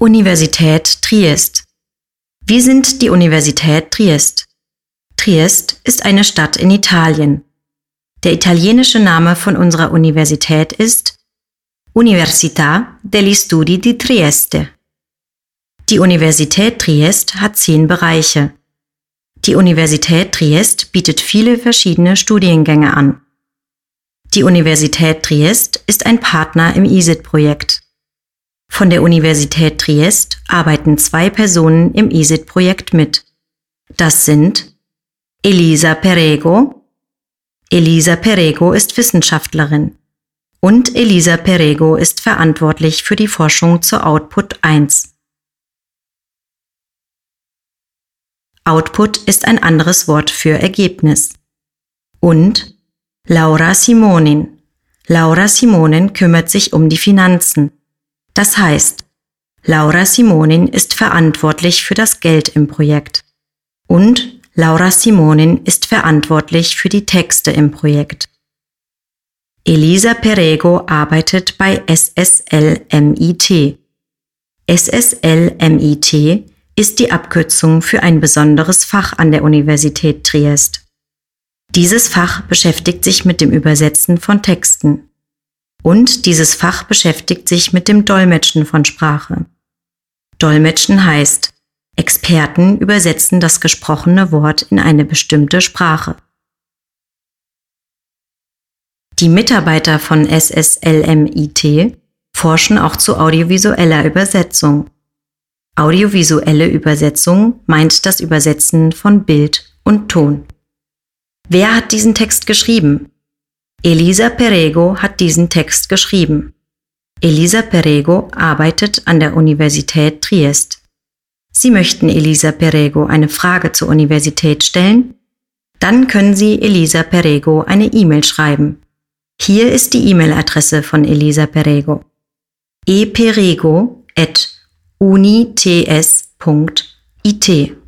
Universität Triest. Wir sind die Universität Triest. Triest ist eine Stadt in Italien. Der italienische Name von unserer Universität ist Università degli Studi di Trieste. Die Universität Triest hat 10 Bereiche. Die Universität Triest bietet viele verschiedene Studiengänge an. Die Universität Triest ist ein Partner im ISIT-Projekt. Von der Universität Triest arbeiten 2 Personen im ISIT-Projekt mit. Das sind Elisa Perego. Elisa Perego ist Wissenschaftlerin. Und Elisa Perego ist verantwortlich für die Forschung zur Output 1. Output ist ein anderes Wort für Ergebnis. Und Laura Simonin. Laura Simonin kümmert sich um die Finanzen. Das heißt, Laura Simonin ist verantwortlich für das Geld im Projekt. Und Laura Simonin ist verantwortlich für die Texte im Projekt. Elisa Perego arbeitet bei SSL-MIT. SSL-MIT ist die Abkürzung für ein besonderes Fach an der Universität Triest. Dieses Fach beschäftigt sich mit dem Übersetzen von Texten. Und dieses Fach beschäftigt sich mit dem Dolmetschen von Sprache. Dolmetschen heißt, Experten übersetzen das gesprochene Wort in eine bestimmte Sprache. Die Mitarbeiter von SSL-MIT forschen auch zu audiovisueller Übersetzung. Audiovisuelle Übersetzung meint das Übersetzen von Bild und Ton. Wer hat diesen Text geschrieben? Elisa Perego hat diesen Text geschrieben. Elisa Perego arbeitet an der Universität Triest. Sie möchten Elisa Perego eine Frage zur Universität stellen? Dann können Sie Elisa Perego eine E-Mail schreiben. Hier ist die E-Mail-Adresse von Elisa Perego: eperego@units.it